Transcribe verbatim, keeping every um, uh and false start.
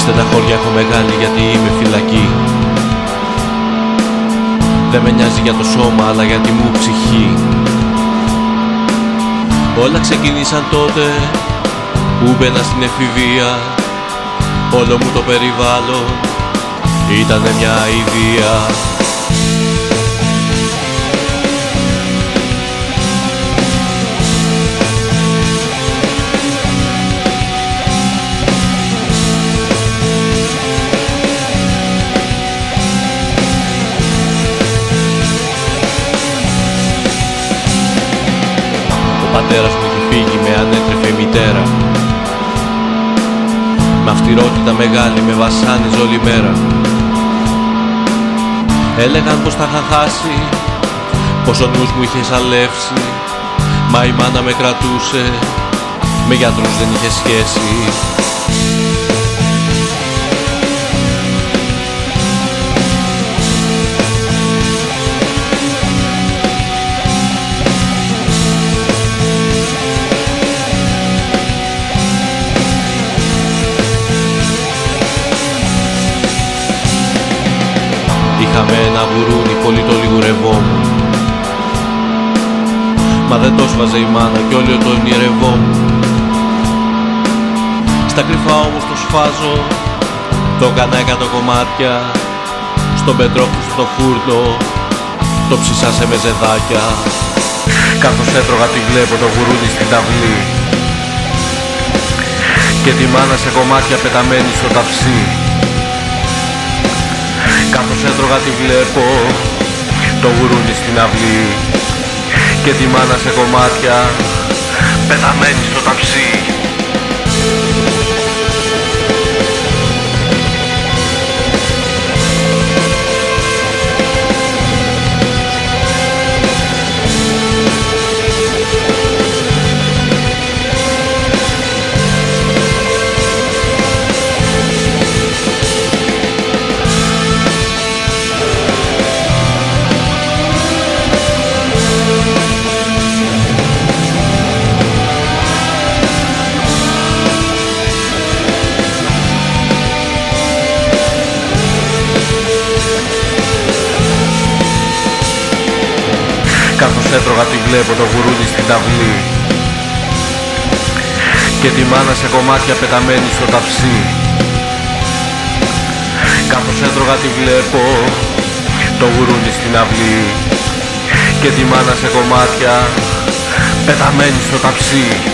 Στεναχώρια έχω μεγάλη γιατί είμαι φυλακή. Δεν με νοιάζει για το σώμα αλλά για τη μου ψυχή. Όλα ξεκίνησαν τότε που μπαίνα στην εφηβεία. Όλο μου το περιβάλλον ήτανε μια ιδέα. Ο πατέρας μου έχει φύγει, με ανέτρεφε η μητέρα. Με αυστηρότητα μεγάλη με βασάνιζε όλη μέρα. Έλεγαν πως τα είχα χάσει, πως ο νους μου είχε σαλεύσει. Μα η μάνα με κρατούσε, με γιατρούς δεν είχε σχέση. Είχαμε ένα γουρούνι, πολύ το λιγουρευόμουν. Μα δεν το σβάζε η μάνα κι όλοι το ονειρευόμουν. Στα κρυφά όμως το σφάζω, το έκανα εκατό κομμάτια. Στον πετρόφου στο φούρνο, το ψήσα σε μεζεδάκια. Καθώς έτρωγα τη βλέπω το γουρούνι στην ταυλή και τη μάνα σε κομμάτια πεταμένη στο ταψί. Καθώς έτρωγα τη βλέπω το γουρούνι στην αυλή και τη μάνα σε κομμάτια πεταμένη στο ταψί. Καθώς έτρωγα τη βλέπω το γουρούνι στην ταυλή και τη μάνα σε κομμάτια πεταμένη στο ταψί. Καθώς έτρωγα τη βλέπω το γουρούνι στην αυλή και τη μάνα σε κομμάτια πεταμένη στο ταψί.